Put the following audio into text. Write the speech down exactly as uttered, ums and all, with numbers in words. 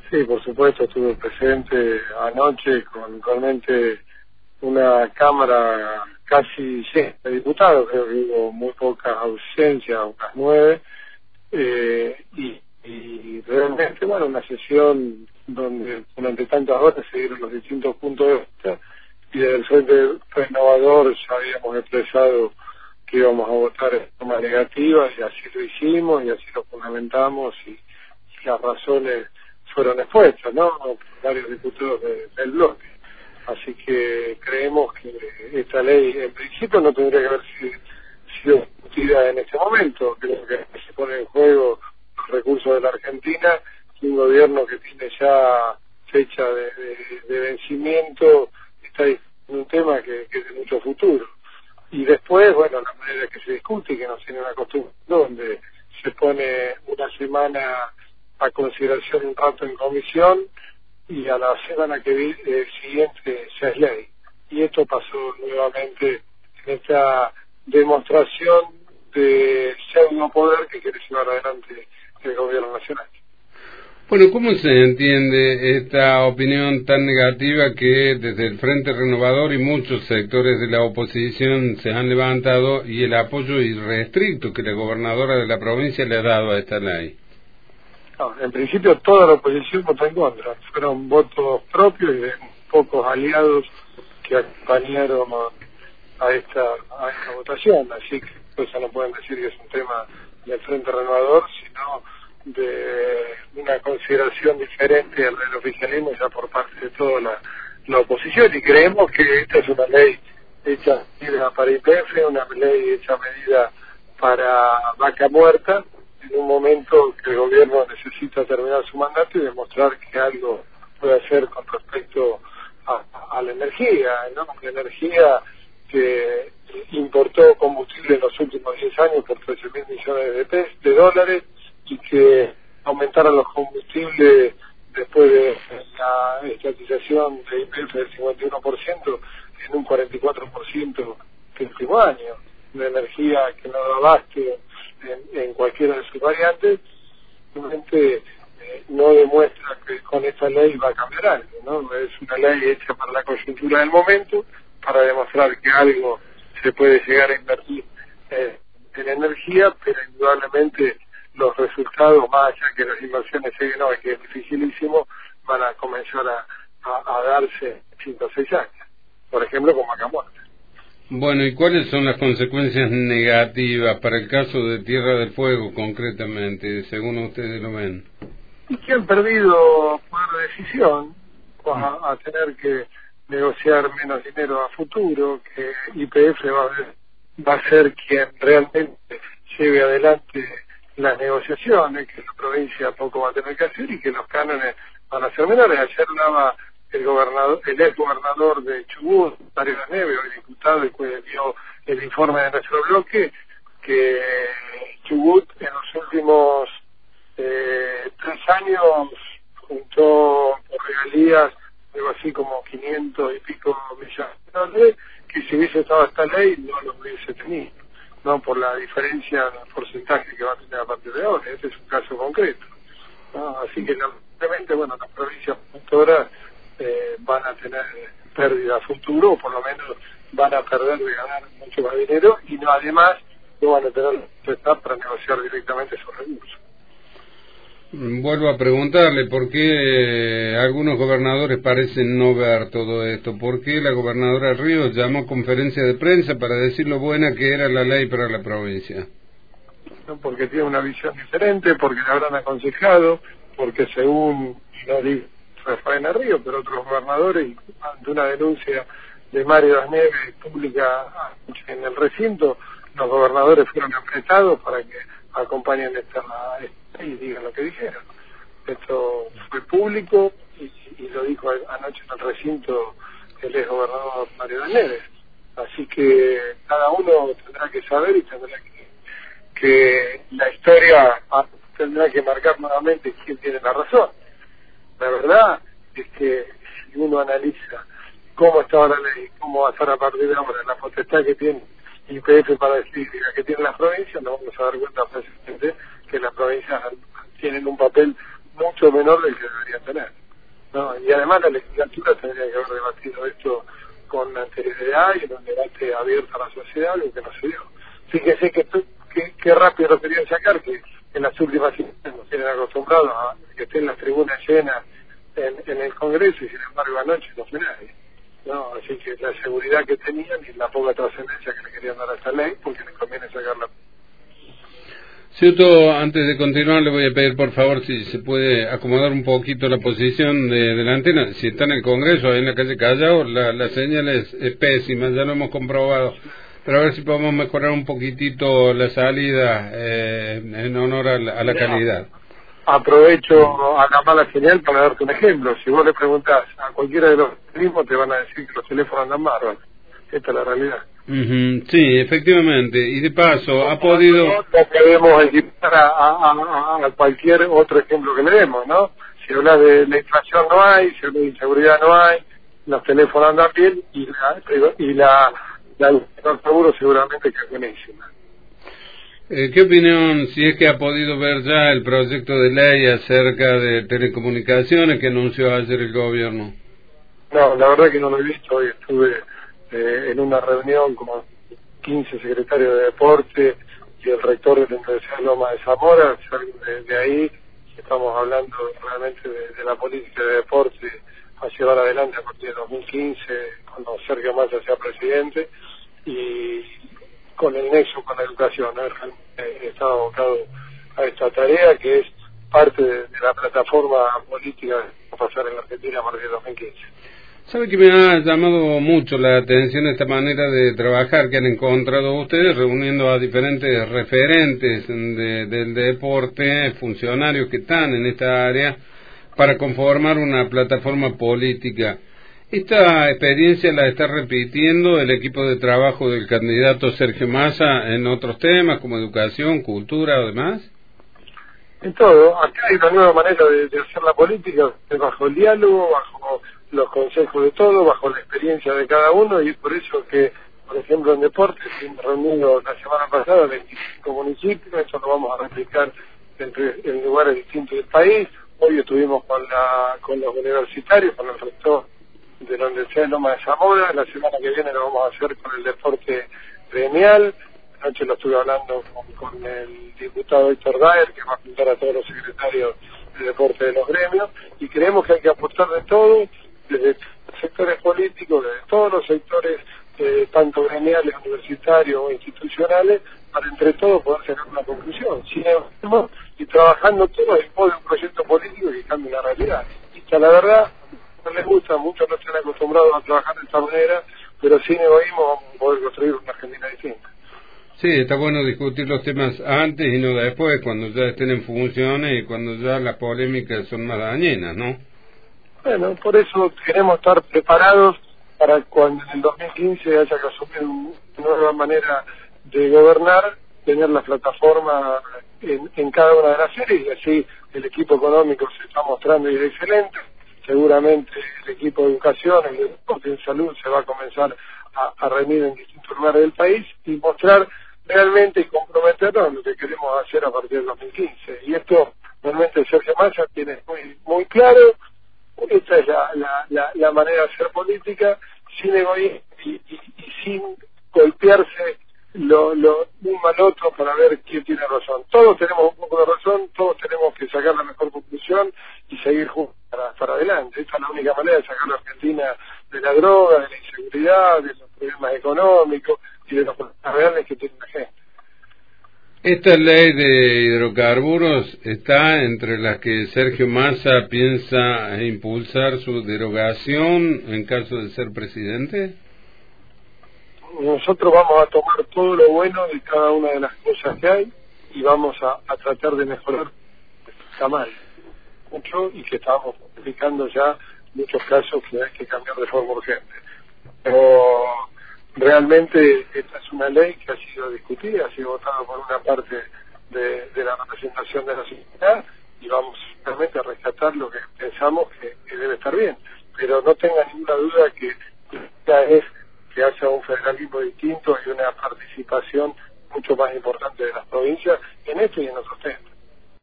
Sí, por supuesto, estuve presente anoche con realmente una Cámara casi llena de diputados, creo que hubo muy pocas ausencias, unas nueve, eh, y, y realmente, bueno, una sesión donde durante tantas horas se dieron los distintos puntos de vista, y desde el Frente Renovador ya habíamos expresado que íbamos a votar de forma negativa, y así lo hicimos, y así lo fundamentamos, y, y las razones fueron expuestas, ¿no? Por varios diputados de, del bloque. Así que creemos que esta ley, en principio, no tendría que haber sido discutida en este momento. Creo que se pone en juego los recursos de la Argentina, y un gobierno que tiene ya fecha de, de, de vencimiento está discutiendo un tema que, que es de mucho futuro. Y después, bueno, la manera que se discute, que no tiene una costumbre, donde se pone una semana a consideración un rato en comisión, y a la semana que vi, eh, siguiente ya es ley. Y esto pasó nuevamente en esta demostración de pseudo poder que quiere llevar adelante el gobierno nacional. Bueno, ¿cómo se entiende esta opinión tan negativa que desde el Frente Renovador y muchos sectores de la oposición se han levantado, y el apoyo irrestricto que la gobernadora de la provincia le ha dado a esta ley? No, en principio toda la oposición votó en contra. Fueron votos propios y de pocos aliados que acompañaron a esta, a esta votación. Así que pues no pueden decir que es un tema del Frente Renovador, sino de una consideración diferente al del oficialismo ya por parte de toda la, la oposición. Y creemos que esta es una ley hecha medida para I P F, una ley hecha medida para vaca muerta, en un momento que el gobierno necesita terminar su mandato y demostrar que algo puede hacer con respecto a, a la energía, ¿no? La energía que importó combustible en los últimos diez años por trece mil millones de, pesos, de dólares, y que aumentaron los combustibles después de la estatización de I P F del cincuenta y uno por ciento en un cuarenta y cuatro por ciento el último año. Una energía que no da abasto en, en cualquiera de sus variantes, realmente eh, no demuestra que con esta ley va a cambiar algo, ¿no? Es una ley hecha para la coyuntura del momento, para demostrar que algo se puede llegar a invertir eh, en energía, pero indudablemente los resultados, más allá que las inversiones lleguen, no, que es dificilísimo, van a comenzar a, a, a darse cinco o seis años, por ejemplo con vaca muerta. Bueno, ¿y cuáles son las consecuencias negativas para el caso de Tierra del Fuego concretamente, según ustedes lo ven? Y que han perdido poder de decisión, va a tener que negociar menos dinero a futuro, que I P F va a, va a ser quien realmente lleve adelante las negociaciones, que la provincia poco va a tener que hacer y que los cánones van a ser menores. Ayer hablaba el gobernador, el ex gobernador de Chubut, Mario Las Neves, el diputado, y que dio el informe de nuestro bloque, que Chubut en los últimos eh, tres años juntó por regalías algo así como quinientos y pico millones de dólares, que si hubiese estado esta ley no lo hubiese tenido, no por la diferencia en el porcentaje que va a tener a partir de ahora. Este es un caso concreto, ¿no? Así que lamentablemente, bueno, las provincias productoras eh, van a tener pérdida a futuro, o por lo menos van a perder de ganar mucho más dinero, y no, además no van a tener la para negociar directamente esos recursos. Vuelvo a preguntarle, ¿por qué algunos gobernadores parecen no ver todo esto? ¿Por qué la gobernadora Ríos llamó conferencia de prensa para decir lo buena que era la ley para la provincia? No, porque tiene una visión diferente, porque le habrán aconsejado, porque según, no digo Rafael Ríos, pero otros gobernadores, ante una denuncia de Mario Las Neves pública en el recinto, los gobernadores fueron apretados para que acompañen esta y digan lo que dijeron. Esto fue público y, y lo dijo anoche en el recinto el ex gobernador Mario Las Neves. Así que cada uno tendrá que saber y tendrá que, que la historia tendrá que marcar nuevamente quién tiene la razón. La verdad es que si uno analiza cómo está ahora la ley, cómo va a estar a partir de ahora, la potestad que tiene I P F para decir la que tienen las provincias, nos vamos a dar cuenta fácilmente que las provincias tienen un papel mucho menor del que deberían tener, ¿no? Y además la legislatura tendría que haber debatido esto con anterioridad y en un debate abierto a la sociedad, lo que no se dio. Fíjese que, que, que rápido lo querían sacar, que en las últimas semanas nos tienen acostumbrados a que estén las tribunas llenas en, en el Congreso, y sin embargo anoche no fue nadie, ¿no? Así que la seguridad que tenían y la poca trascendencia que le querían dar a esta ley, porque les conviene sacarla. Ciuto, antes de continuar le voy a pedir por favor si se puede acomodar un poquito la posición de, de la antena. Si está en el Congreso, ahí en la calle Callao, la, la señal es, es pésima, ya lo hemos comprobado. Pero a ver si podemos mejorar un poquitito la salida eh, en honor a la, a la calidad. Aprovecho a la mala señal para darte un ejemplo. Si vos le preguntás a cualquiera de los mismos, te van a decir que los teléfonos andan bárbaros. Esta es la realidad. Uh-huh. Sí, efectivamente. Y de paso, ha podido... No podemos equipar a, a, a, a cualquier otro ejemplo que le demos, ¿no? Si hablas de la inflación no hay, si hablas de inseguridad no hay, los teléfonos andan bien y la, y la, la, la seguro seguramente que es buenísima. Eh, ¿Qué opinión, si es que ha podido ver ya el proyecto de ley acerca de telecomunicaciones que anunció ayer el gobierno? No, la verdad que no lo he visto. Hoy estuve eh, en una reunión con quince secretarios de deporte y el rector de la Universidad de Loma de Zamora. Salgo de, de ahí, estamos hablando realmente de, de la política de deporte a llevar adelante a partir de dos mil quince, cuando Sergio Massa sea presidente, y con el nexo con la educación, ¿no? He estado abocado a esta tarea que es parte de, de la plataforma política que va a pasar en la Argentina a partir de dos mil quince. ¿Sabe que me ha llamado mucho la atención esta manera de trabajar que han encontrado ustedes, reuniendo a diferentes referentes de, del deporte, funcionarios que están en esta área, para conformar una plataforma política? ¿Esta experiencia la está repitiendo el equipo de trabajo del candidato Sergio Massa en otros temas como educación, cultura o demás? En todo. Acá hay una nueva manera de, de hacer la política, bajo el diálogo, bajo los consejos de todos, bajo la experiencia de cada uno, y es por eso que, por ejemplo, en deportes, hemos reunido la semana pasada veinticinco municipios, eso lo vamos a replicar en, en lugares distintos del país. Hoy estuvimos con, la, con los universitarios, con el rector de la Universidad de Loma de Zamora. La semana que viene lo vamos a hacer con el deporte gremial. Anoche lo estuve hablando con, con el diputado Héctor Daer, que va a juntar a todos los secretarios de deporte de los gremios, y creemos que hay que apostar de todo, desde los sectores políticos, desde todos los sectores, eh, tanto gremiales, universitarios o institucionales, para entre todos poder sacar una conclusión. Sin embargo, y trabajando todos en pos de un proyecto político que cambie la realidad. Y que la verdad no les gusta, muchos no están acostumbrados a trabajar de esta manera, pero sin egoísmo vamos a poder construir una Argentina distinta. Sí, está bueno discutir los temas antes y no después, cuando ya estén en funciones y cuando ya las polémicas son más dañinas, ¿no? Bueno, por eso queremos estar preparados para cuando en el dos mil quince haya que asumir una nueva manera de gobernar, tener la plataforma en, en cada una de las series, y así el equipo económico se está mostrando y es excelente. Seguramente el equipo de educación, el deporte, en salud, se va a comenzar a, a reunir en distintos lugares del país y mostrar realmente y comprometernos en lo que queremos hacer a partir del dos mil quince. Y esto realmente Sergio Massa tiene muy, muy claro. Esta es la, la, la, la manera de hacer política, sin egoísmo y, y, y sin golpearse lo, lo uno al otro para ver quién tiene razón. Todos tenemos un poco de razón, todos tenemos que sacar la mejor conclusión y seguir juntos para, para adelante. Esta es la única manera de sacar a la Argentina de la droga, de la inseguridad, de los problemas económicos y de los problemas reales que tiene la gente. Esta ley de hidrocarburos está entre las que Sergio Massa piensa impulsar su derogación en caso de ser presidente. Nosotros vamos a tomar todo lo bueno de cada una de las cosas que hay y vamos a, a tratar de mejorar lo que está mal mucho y que estamos aplicando ya muchos casos que hay que cambiar de forma urgente. Pero realmente esta es una ley que ha sido discutida, ha sido votada por una parte de, de la representación de la sociedad y vamos realmente a rescatar lo que pensamos que, que debe estar bien. Pero no tenga ninguna duda que esta es que haya un federalismo distinto y una participación mucho más importante de las provincias en esto y en otros temas.